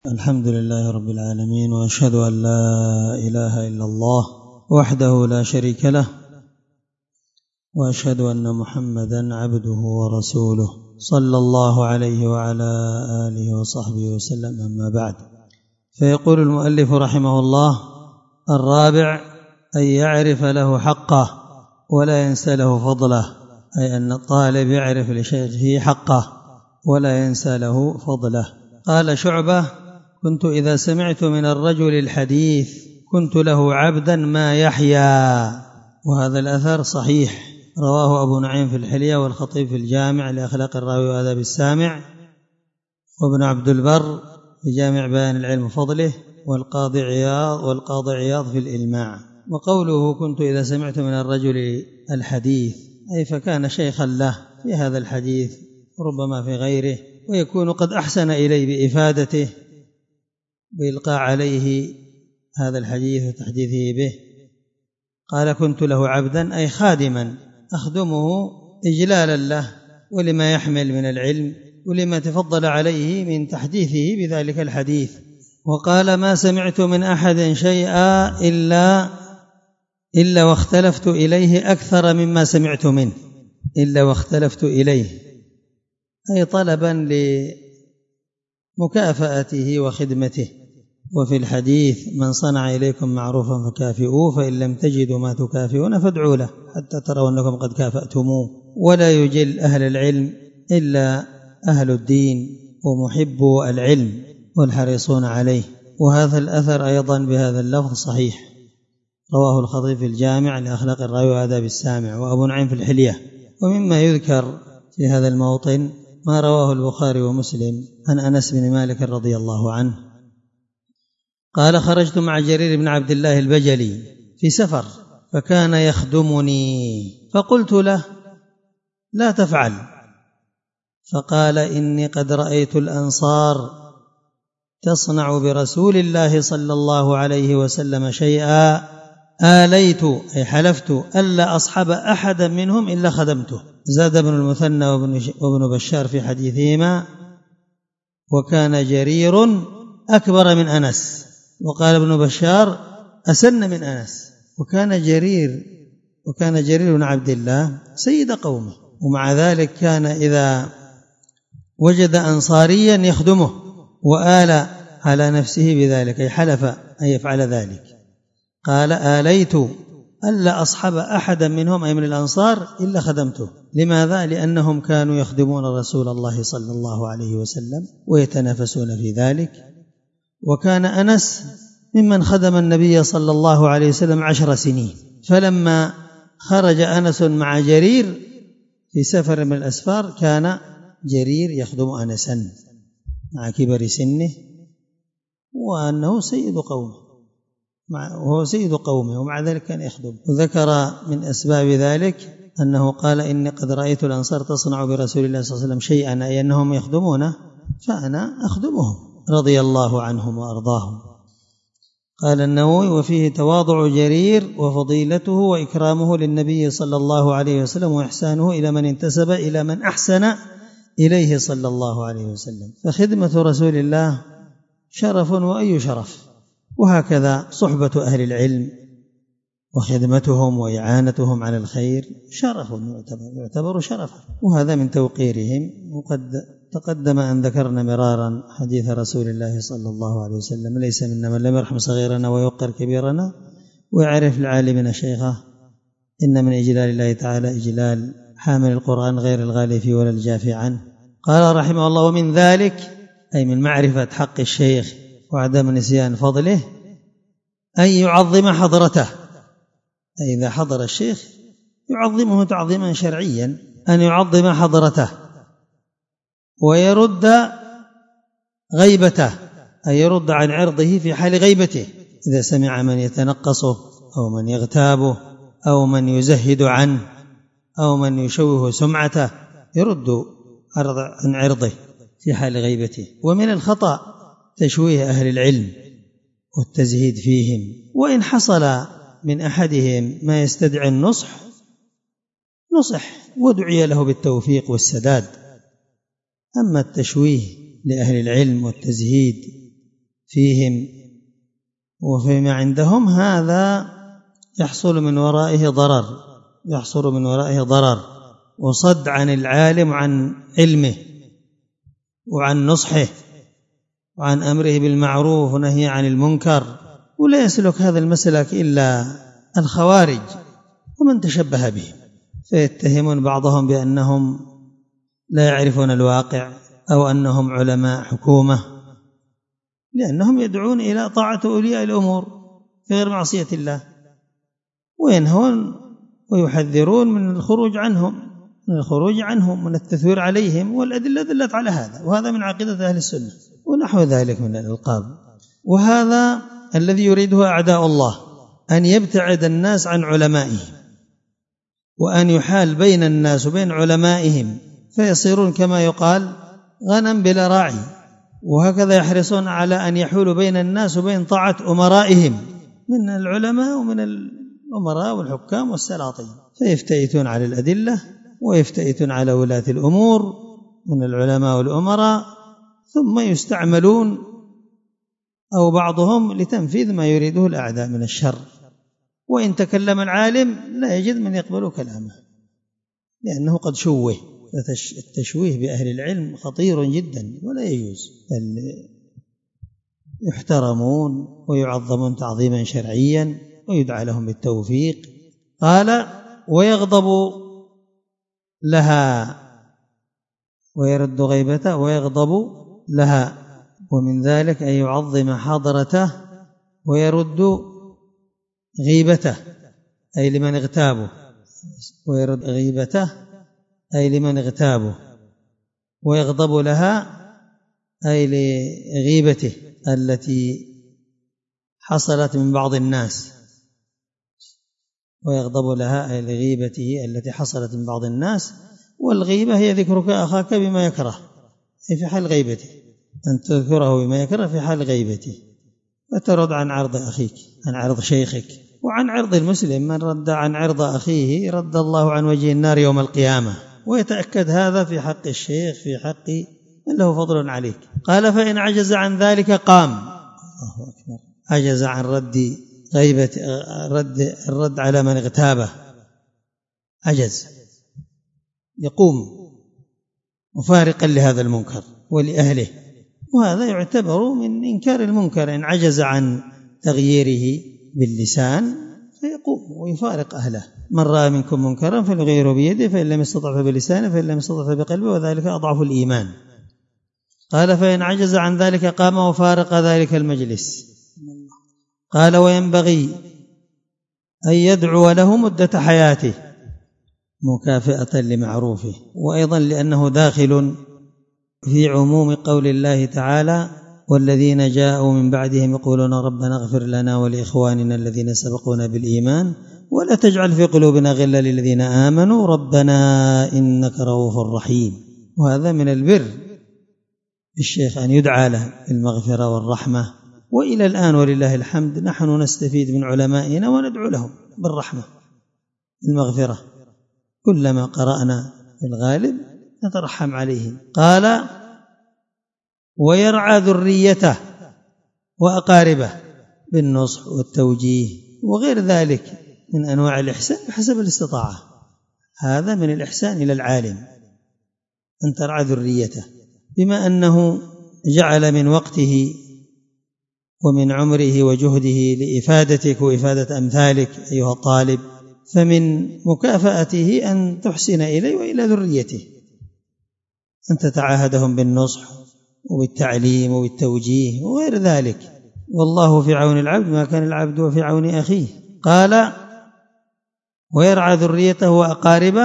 الحمد لله رب العالمين، وأشهد أن لا إله إلا الله وحده لا شريك له، وأشهد أن محمدا عبده ورسوله صلى الله عليه وعلى آله وصحبه وسلم. أما بعد، فيقول المؤلف رحمه الله: الرابع أن يعرف له حقه ولا ينسى له فضله، أي أن الطالب يعرف لشيخه حقه ولا ينسى له فضله. قال شعبة: كنت إذا سمعت من الرجل الحديث كنت له عبدا ما يحيا. وهذا الأثر صحيح، رواه أبو نعيم في الحلية، والخطيب في الجامع لأخلاق الراوي وآداب السامع، وابن عبد البر في جامع بيان العلم وفضله، والقاضي عياض في الإلماع. وقوله كنت إذا سمعت من الرجل الحديث، أي فكان شيخا له في هذا الحديث ربما في غيره، ويكون قد أحسن إليه بإفادته بإلقاء عليه هذا الحديث وتحديثه به. قال: كنت له عبدا، أي خادما أخدمه إجلالا له ولما يحمل من العلم ولما تفضل عليه من تحديثه بذلك الحديث. وقال: ما سمعت من أحد شيئا إلا واختلفت إليه أكثر مما سمعت منه، إلا واختلفت إليه، أي طلبا لمكافأته وخدمته. وفي الحديث: من صنع إليكم معروفا فكافئوه، فإن لم تجدوا ما تكافئون فادعوا له حتى تروا أنكم قد كافأتموه. ولا يجل أهل العلم إلا أهل الدين ومحبو العلم والحريصون عليه. وهذا الأثر أيضا بهذا اللفظ صحيح، رواه الخطيب في الجامع لأخلاق الراوي وآداب السامع، وأبو نعيم في الحلية. ومما يذكر في هذا الموطن ما رواه البخاري ومسلم عن أنس بن مالك رضي الله عنه قال: خرجت مع جرير بن عبد الله البجلي في سفر، فكان يخدمني، فقلت له: لا تفعل. فقال: إني قد رأيت الأنصار تصنع برسول الله صلى الله عليه وسلم شيئا آليت، أي حلفت ألا أصحب أحدا منهم إلا خدمته. زاد ابن المثنى وابن بشار في حديثهما: وكان جرير أكبر من أنس. وقال ابن بشار: أسن من أنس. وكان جرير بن عبد الله سيد قومه، ومع ذلك كان إذا وجد أنصاريا يخدمه وآل على نفسه بذلك، أي حلف أن يفعل ذلك. قال: آليت ألا أصحب أحدا منهم، أي من الأنصار، إلا خدمته. لماذا؟ لأنهم كانوا يخدمون رسول الله صلى الله عليه وسلم ويتنافسون في ذلك. وكان أنس ممن خدم النبي صلى الله عليه وسلم 10 سنين. فلما خرج أنس مع جرير في سفر من الأسفار كان جرير يخدم أنسا مع كبر سنه، وأنه سيد قومه، وهو سيد قومه، ومع ذلك كان يخدم. وذكر من أسباب ذلك أنه قال: إني قد رأيت الأنصار تصنع برسول الله صلى الله عليه وسلم شيئا، أي أنهم يخدمونه فأنا أخدمهم رضي الله عنهم وأرضاهم. قال النووي: وفيه تواضع جرير وفضيلته وإكرامه للنبي صلى الله عليه وسلم وإحسانه إلى من انتسب إلى من أحسن إليه صلى الله عليه وسلم. فخدمة رسول الله شرف، وأي شرف. وهكذا صحبة أهل العلم وخدمتهم وإعانتهم على الخير شرف يعتبر شرفا، وهذا من توقيرهم. وقد تقدم أن ذكرنا مرارا حديث رسول الله صلى الله عليه وسلم: ليس منا من لم يرحم صغيرنا ويوقر كبيرنا ويعرف العالمين شيخه. إن من إجلال الله تعالى إجلال حامل القرآن غير الغالي فيه ولا الجافي عنه. قال رحمه الله: ومن ذلك، أي من معرفة حق الشيخ وعدم نسيان فضله، أن يعظم حضرته، أي إذا حضر الشيخ يعظمه تعظيما شرعيا، أن يعظم حضرته ويرد غيبته، أي يرد عن عرضه في حال غيبته. إذا سمع من يتنقصه أو من يغتابه أو من يزهد عنه أو من يشوه سمعته يرد عن عرضه في حال غيبته. ومن الخطأ تشويه أهل العلم والتزهيد فيهم، وإن حصل من أحدهم ما يستدعي النصح نصح ودعي له بالتوفيق والسداد. أما التشويه لأهل العلم والتزهيد فيهم وفيما عندهم، هذا يحصل من ورائه ضرر وصد عن العالم عن علمه وعن نصحه وعن أمره بالمعروف ونهي عن المنكر. ولا يسلك هذا المسلك إلا الخوارج ومن تشبه بهم، فيتهمون بعضهم بأنهم لا يعرفون الواقع أو أنهم علماء حكومة، لأنهم يدعون إلى طاعة أولياء الأمور في غير معصية الله، وينهون ويحذرون من الخروج عنهم من التثوير عليهم، والأدلة دلت على هذا، وهذا من عقيدة أهل السنة ونحو ذلك من الألقاب. وهذا الذي يريده أعداء الله، أن يبتعد الناس عن علمائهم وأن يحال بين الناس وبين علمائهم، فيصيرون كما يقال غنم بلا راعي، وهكذا يحرصون على أن يحولوا بين الناس وبين طاعة أمرائهم من العلماء ومن الأمراء والحكام والسلاطين، فيفتئتون على الأدلة ويفتئتون على ولاة الأمور من العلماء والأمراء، ثم يستعملون أو بعضهم لتنفيذ ما يريده الأعداء من الشر. وإن تكلم العالم لا يجد من يقبل كلامه لأنه قد شوه. التشويه بأهل العلم خطير جدا ولا يجوز، بل يحترمون ويعظمون تعظيما شرعيا ويدعى لهم بالتوفيق. قال ويغضب لها ويرد غيبته ويغضب لها، ومن ذلك أن يعظم حضرته ويرد غيبته أي لمن اغتابه، ويرد غيبته أي لمن اغتابه، ويغضب لها أي لغيبته التي حصلت من بعض الناس، ويغضب لها أي لغيبته التي حصلت من بعض الناس. والغيبة هي ذكرك أخاك بما يكره، أي في حال غيبته، أن تذكره بما يكره في حال غيبته، فترد عن عرض أخيك، عن عرض شيخك، وعن عرض المسلم. من رد عن عرض أخيه رد الله عن وجه النار يوم القيامة، ويتأكد هذا في حق الشيخ، في حق من له فضل عليك. قال فإن عجز عن ذلك قام، الله أكبر، عجز عن رد غيبة، الرد على من اغتابه، عجز، يقوم مفارقا لهذا المنكر ولأهله، وهذا يعتبر من إنكار المنكر. إن عجز عن تغييره باللسان فيقوم ويفارق أهله. من رأى منكم منكرا فليغيره بيده، فإن لم يستطع فبلسانه، فإن لم يستطع فبقلبه، وذلك أضعف الإيمان. قال فإن عجز عن ذلك قام وفارق ذلك المجلس. قال وينبغي أن يدعو له مدة حياته مكافأة لمعروفه، وأيضا لأنه داخل في عموم قول الله تعالى والذين جاءوا من بعدهم يقولون ربنا اغفر لنا ولإخواننا الذين سبقونا بالإيمان ولا تجعل في قلوبنا غلا للذين آمنوا ربنا إنك رؤوف رحيم. وهذا من البر بالشيخ أن يدعى له بالمغفرة والرحمة. وإلى الآن ولله الحمد نحن نستفيد من علمائنا وندعو لهم بالرحمة المغفرة، كلما قرأنا في الغالب نترحم عليهم. قال ويرعى ذريته وأقاربه بالنصح والتوجيه وغير ذلك من أنواع الإحسان بحسب الاستطاعة. هذا من الإحسان إلى العالم أن ترعى ذريته، بما أنه جعل من وقته ومن عمره وجهده لإفادتك وإفادة أمثالك أيها الطالب، فمن مكافأته أن تحسن إليه وإلى ذريته، أن تتعاهدهم بالنصح وبالتعليم وبالتوجيه وغير ذلك. والله في عون العبد ما كان العبد في عون أخيه. قال ويرعى ذريته وأقاربه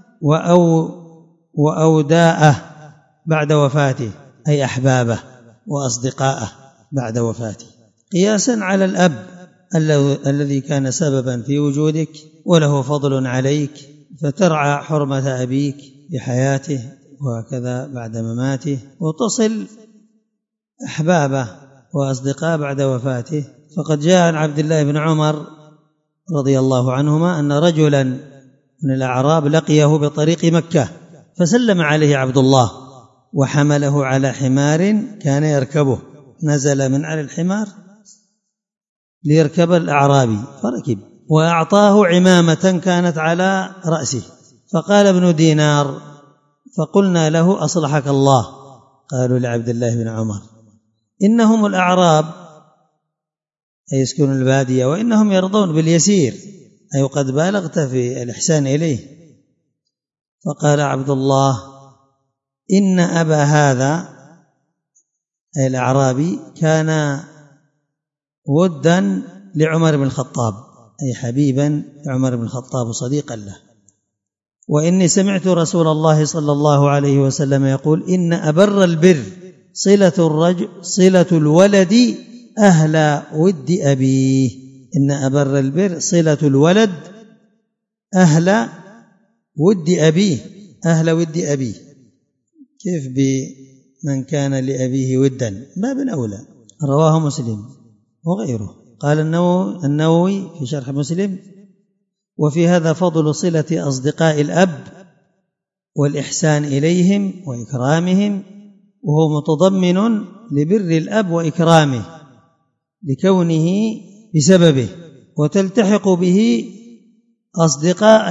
وأوداءه بعد وفاته، أي أحبابه وأصدقائه بعد وفاته، قياسا على الأب الذي كان سببا في وجودك وله فضل عليك، فترعى حرمة أبيك بحياته وهكذا بعد مماته، وتصل أحبابه وأصدقاء بعد وفاته. فقد جاء عن عبد الله بن عمر رضي الله عنهما أن رجلا من الأعراب لقيه بطريق مكة فسلم عليه عبد الله وحمله على حمار كان يركبه نزل من على الحمار ليركب الأعرابي فركب، وأعطاه عمامة كانت على رأسه، فقال ابن دينار: فقلنا له: أصلحك الله. قالوا لعبد الله بن عمر: إنهم الأعراب، أي يسكنون البادية، وإنهم يرضون باليسير، أي قد بالغت في الإحسان إليه. فقال عبد الله: إن أبا هذا، أي الأعرابي، كان ودا لعمر بن الخطاب، أي حبيبا لعمر بن الخطاب وصديقا له. وإني سمعت رسول الله صلى الله عليه وسلم يقول: إن أبر البر صلة الولد أهل ود أبيه. إن أبر البر صلة الولد أهل ود أبيه. أهل ود أبيه كيف بمن كان لأبيه ودا؟ باب أولى. رواه مسلم وغيره. قال النووي في شرح مسلم: وفي هذا فضل صلة أصدقاء الأب والإحسان إليهم وإكرامهم، وهو متضمن لبر الأب وإكرامه لكونه بسببه، وتلتحق به أصدقاء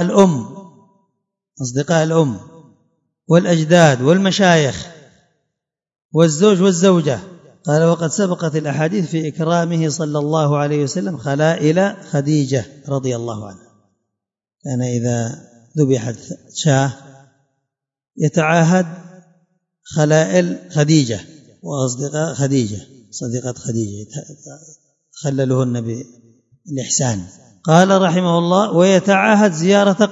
الأم والأجداد والمشايخ والزوج والزوجة. قال: وقد سبقت الأحاديث في إكرامه صلى الله عليه وسلم خلائل خديجة رضي الله عنها. كان إذا ذبحت شاة يتعاهد خلائل خديجة وأصدقاء خديجة، صديقة خديجة، خللهن بالإحسان. قال رحمه الله: ويتعاهد زيارة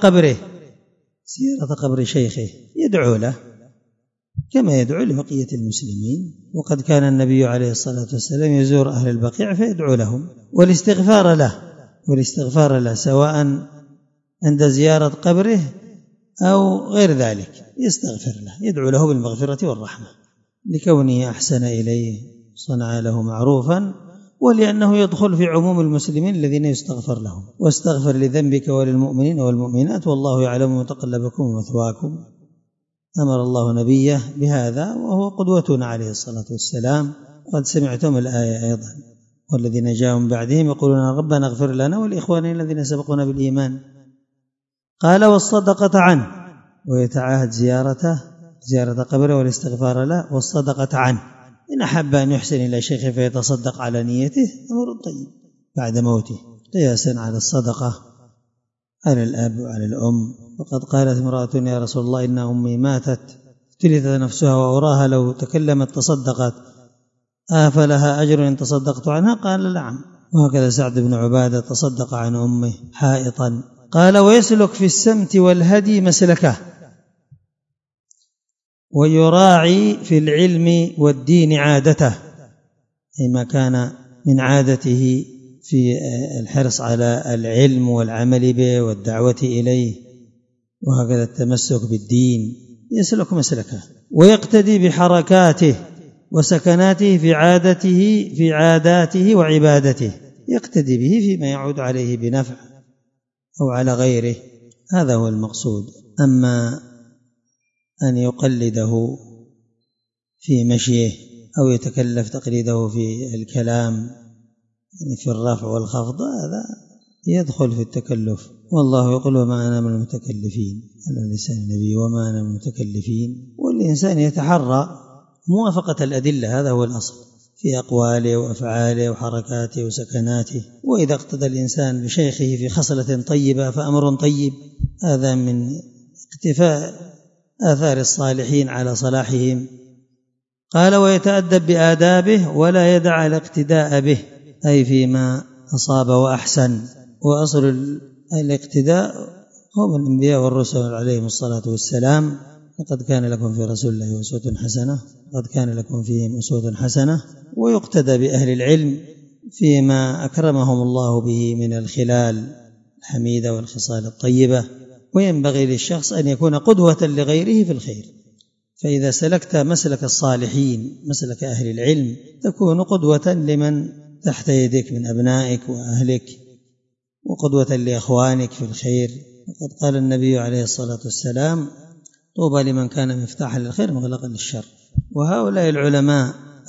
قبر شيخه، يدعو له كما يدعو لبقية المسلمين. وقد كان النبي عليه الصلاة والسلام يزور أهل البقيع فيدعو لهم، والاستغفار له سواء عند زيارة قبره أو غير ذلك، يستغفر له، يدعو له بالمغفرة والرحمة لكونه أحسن إليه، صنع له معروفا، ولأنه يدخل في عموم المسلمين الذين يستغفر لهم. واستغفر لذنبك وللمؤمنين والمؤمنات والله يعلم متقلبكم ومثواكم. أمر الله نبيه بهذا وهو قدوتنا عليه الصلاة والسلام. قد سمعتم الآية أيضا: والذين جاءوا من بعدهم يقولون ربنا اغفر لنا ولإخواننا الذين سبقونا بالإيمان. قال: والصدقة عنه، ويتعاهد زيارة قبره والاستغفار له والصدقة عنه. إن أحب أن يحسن إلى شيخه فيتصدق على نيته أمر طيب بعد موته، قياسا على الصدقة على الأب وعلى الأم. وقد قالت امرأة: يا رسول الله، إن أمي ماتت افتلتت نفسها وأراها لو تكلمت تصدقت، فلها أجر إن تصدقت عنها؟ قال: نعم. وهكذا سعد بن عبادة تصدق عن أمه حائطا. قال: ويسلك في السمت والهدي مسلكه، ويراعي في العلم والدين عادته، أي ما كان من عادته في الحرص على العلم والعمل به والدعوة إليه، وهكذا التمسك بالدين، يسلك مسلكه. ويقتدي بحركاته وسكناته في عاداته وعبادته، يقتدي به فيما يعود عليه بنفع أو على غيره، هذا هو المقصود. أما أن يقلده في مشيه أو يتكلف تقليده في الكلام، يعني في الرفع والخفض، هذا يدخل في التكلف. والله يقول: وما أنا من المتكلفين، على لسان النبي: وما أنا من المتكلفين. والإنسان يتحرى موافقة الأدلة، هذا هو الأصل في أقواله وأفعاله وحركاته وسكناته. وإذا اقتدى الإنسان بشيخه في خصلة طيبة فأمر طيب، هذا من اقتفاء آثار الصالحين على صلاحهم. قال: ويتأدب بآدابه ولا يدع الاقتداء به، أي فيما أصاب وأحسن. وأصل الاقتداء هم الأنبياء والرسل عليهم الصلاة والسلام. لقد كان لكم في رسول الله أسوة حسنة، قد كان لكم فيهم أسوة حسنة. ويقتدى بأهل العلم فيما أكرمهم الله به من الخلال الحميدة والخصال الطيبة. وينبغي للشخص أن يكون قدوة لغيره في الخير، فإذا سلكت مسلك الصالحين، مسلك أهل العلم، تكون قدوة لمن تحت يدك من أبنائك وأهلك، وقدوة لأخوانك في الخير. وقد قال النبي عليه الصلاة والسلام: طوبى لمن كان مفتاحا للخير مغلقا للشر. وهؤلاء العلماء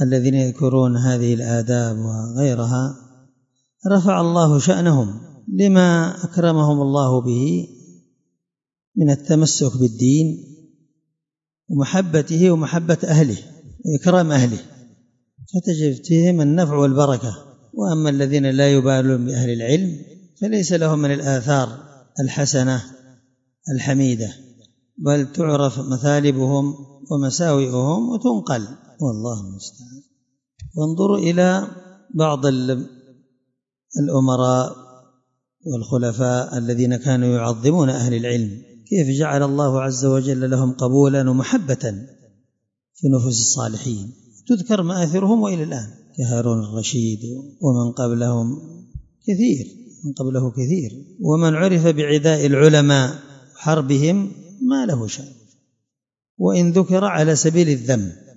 الذين يذكرون هذه الآداب وغيرها رفع الله شأنهم لما أكرمهم الله به من التمسك بالدين ومحبته ومحبة أهله وإكرام أهله، فتجد فيهم النفع والبركة. وأما الذين لا يبالون بأهل العلم فليس لهم من الآثار الحسنة الحميدة، بل تعرف مثالبهم ومساوئهم وتنقل، والله المستعان. وانظروا إلى بعض الأمراء والخلفاء الذين كانوا يعظمون أهل العلم، كيف جعل الله عز وجل لهم قبولا ومحبة في نفوس الصالحين، تذكر مآثرهم وإلى الآن، كهارون الرشيد ومن قبلهم كثير، من قبله كثير. ومن عرف بعداء العلماء حربهم ما له شأن، وإن ذكر على سبيل الذم.